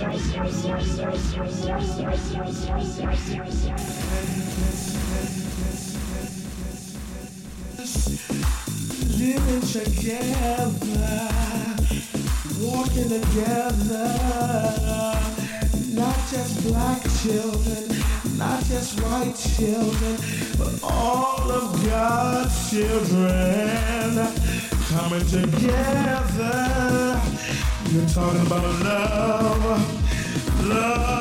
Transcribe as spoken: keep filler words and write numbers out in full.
Living together, walking together, not just black children, not just white children, but all of God's children coming together. You're talking about love, love.